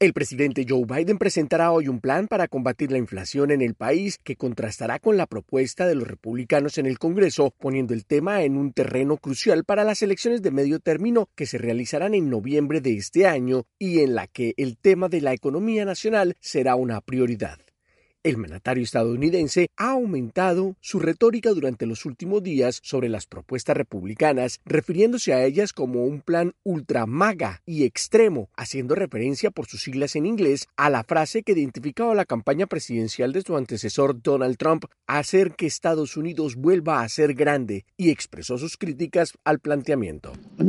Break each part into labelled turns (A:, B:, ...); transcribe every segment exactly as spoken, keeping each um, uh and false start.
A: El presidente Joe Biden presentará hoy un plan para combatir la inflación en el país que contrastará con la propuesta de los republicanos en el Congreso, poniendo el tema en un terreno crucial para las elecciones de medio término que se realizarán en noviembre de este año y en la que el tema de la economía nacional será una prioridad. El mandatario estadounidense ha aumentado su retórica durante los últimos días sobre las propuestas republicanas, refiriéndose a ellas como un plan ultra MAGA y extremo, haciendo referencia por sus siglas en inglés a la frase que identificaba la campaña presidencial de su antecesor Donald Trump, hacer que Estados Unidos vuelva a ser grande, y expresó sus críticas al planteamiento.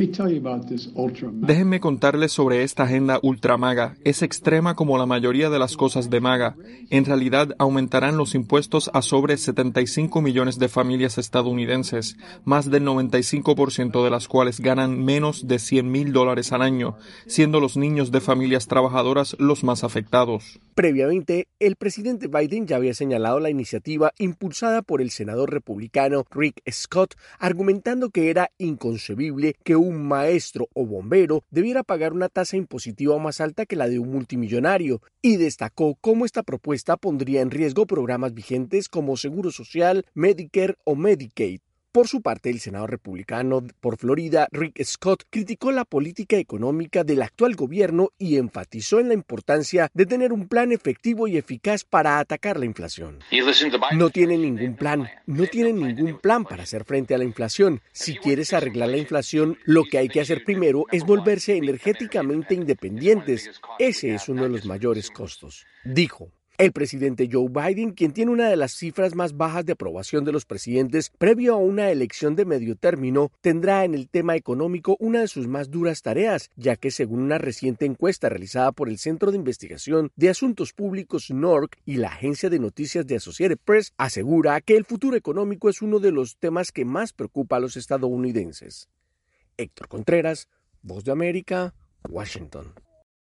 B: Déjenme contarles sobre esta agenda ultra MAGA. Es extrema como la mayoría de las cosas de MAGA. En realidad, aumentarán los impuestos a sobre setenta y cinco millones de familias estadounidenses, más del noventa y cinco por ciento de las cuales ganan menos de cien mil dólares al año, siendo los niños de familias trabajadoras los más afectados.
A: Previamente, el presidente Biden ya había señalado la iniciativa impulsada por el senador republicano Rick Scott, argumentando que era inconcebible que un maestro o bombero debiera pagar una tasa impositiva más alta que la de un multimillonario, y destacó cómo esta propuesta pondría en riesgo programas vigentes como Seguro Social, Medicare o Medicaid. Por su parte, el senador republicano por Florida, Rick Scott, criticó la política económica del actual gobierno y enfatizó en la importancia de tener un plan efectivo y eficaz para atacar la inflación. No tienen ningún plan, no tienen ningún plan para hacer frente a la inflación. Si quieres arreglar la inflación, lo que hay que hacer primero es volverse energéticamente independientes. Ese es uno de los mayores costos, dijo. El presidente Joe Biden, quien tiene una de las cifras más bajas de aprobación de los presidentes previo a una elección de medio término, tendrá en el tema económico una de sus más duras tareas, ya que según una reciente encuesta realizada por el Centro de Investigación de Asuntos Públicos N O R C y la agencia de noticias de Associated Press, asegura que el futuro económico es uno de los temas que más preocupa a los estadounidenses. Héctor Contreras, Voz de América, Washington.